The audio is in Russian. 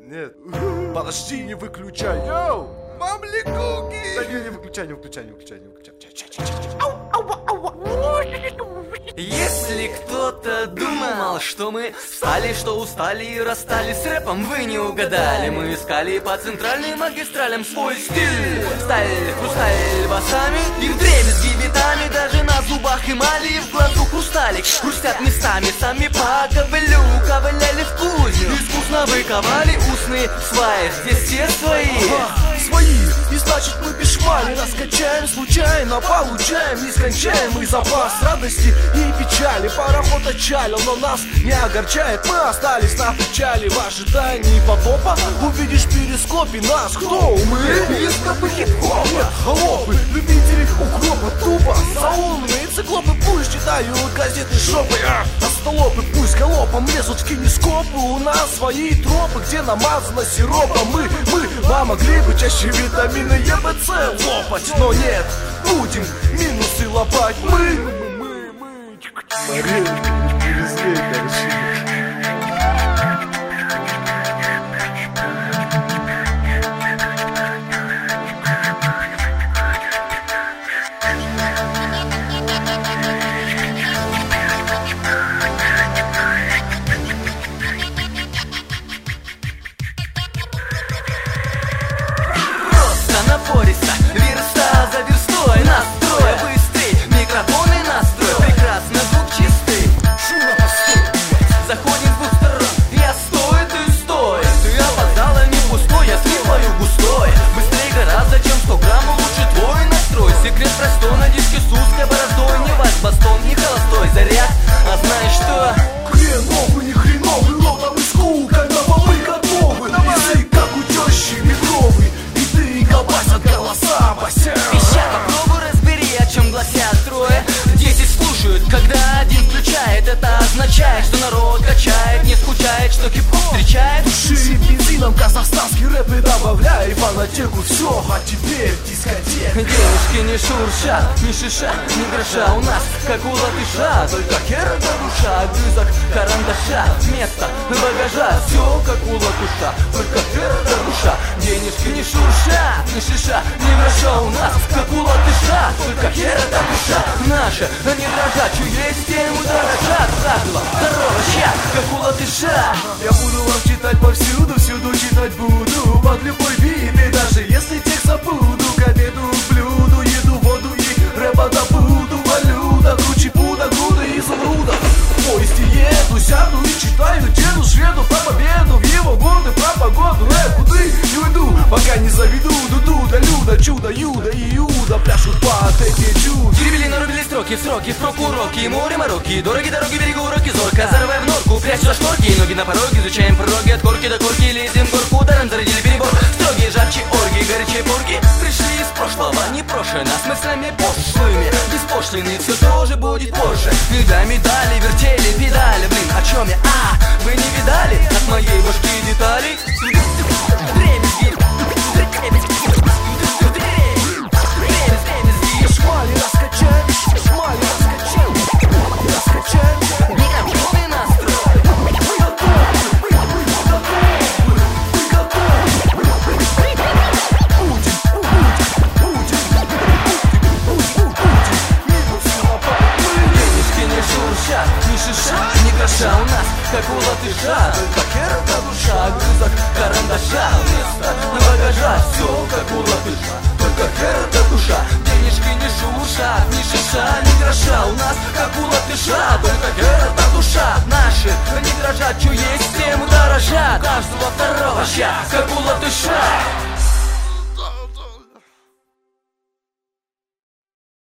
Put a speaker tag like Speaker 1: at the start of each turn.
Speaker 1: Нет. Подожди, не выключай. Йоу! Мамликуки! Да не выключай, не выключай, не выключай, не выключай.
Speaker 2: Если кто-то думал, что мы встали, что устали и расстались с рэпом, вы не угадали. Мы искали по центральным магистралям свой стиль. Сталь, хрусталь басами и вдребезги битами. Даже на зубах эмали и в глазу хрусталик. Хрустят местами, сами по ковылю ковыляли в кузню. Искусно выковали устные сваи. Здесь все свои.
Speaker 1: Свои, и значит мы без швали раскачаем случайно, получаем нескончаемый запас радости и печали. Пароход отчалил, но нас не огорчает. Мы остались на печали в ожидании потопа. Увидишь в перископе нас, кто мы? Перископы хип-хоп, нет, холопы, любители укропа, тупо заумные циклопы пусть читают газеты шопы, остолопы пусть галопом лезут в кинескопы. У нас свои тропы, где намазано сиропом. Мы могли бы чаще витамины ЕБЦ лопать, но нет, будем минусы лопать. Мариночка, не перезлей, короче.
Speaker 2: Напористо, верста за верстой, настрой быстрей, микрофоны настрой, прекрасно, звук чистый. Заходим с двух сторон, я стой, ты стой. Ты опоздала, не пустой, я сливаю густой. Быстрее гораздо, чем 100 грамм, лучше твой настрой. Секрет простой, на диске с узкой бороздой. Не ваш бастон, не холостой заряд, а знаешь что?
Speaker 1: Хреновый, не хреновый, ротовый скул, когда мы готовы. Язык как у тещи метровый, колбасят голоса, бася.
Speaker 2: Ища, попробуй разбери, о чем гласят трое. 10 слушают, когда один включает. Это означает, что народ качает, не скучает, что хип-хоп встречает.
Speaker 1: Души бензином казахстанский рэп и добавляй фанатеку все, а теперь дискотека.
Speaker 2: Девушки не шуршат, ни шиша, ни гроша. У нас как у латыша, только хер да душа. Грызок карандаша, место багажа. Все как у латыша, только хер да душа. Денежки не шуршат, ни шиша, ни гроша. У нас как у латыша, только хер да душа. Наши не дрожат, что есть тему дорожат. Правило, здорово, щас, как у латыша.
Speaker 1: Я буду вам читать повсюду, всюду читать буду. Под любой бит, и даже если текст забуду. К обеду, к блюду, еду, воду и рэпа добуду. Валюта, круче пуда, груды изумруда. В поезде еду, сяду и читаю деду шведу про победу. В его годы про погоду, куды не уйду, пока не заведу. Дуду, да люда, чудо, юда и иуда пляшут под эти чуды.
Speaker 2: Деревели, нарубили строки, сроки, впрок уроки. Море, мороки, дороги, дороги, берегу уроки. Зорко, зарывая в норку, прячь за шторки. Ноги на пороге, изучаем пороги. От корки до корки, лезем в горку. Даром зародили перебор. Строгие, жарче орги, горячие порги. Пришли из прошлого, непрошено, с мыслями пошлыми. Беспошлиный, все тоже будет позже. Когда медали, вертели, педали. Блин, о чем я? Вы не видали от моей башки деталей? Дребезги,
Speaker 1: шмали раскачаем, шмали раскачаем, раскачаем.
Speaker 2: микрофоны настрой.
Speaker 1: Мы готовы,
Speaker 2: Денежки не шуршат, ни шиша, ни гроша. У нас как у латыша, только хер да душа. Грызок карандаша, место багажа. Все как у латыша, только хер да душа. Денежки не шуршат, ни шиша, ни гроша. У нас как у латыша, только хер да душа. Наши не дрожат, что есть, тем дорожат. Каждого второго ща, как у латыша.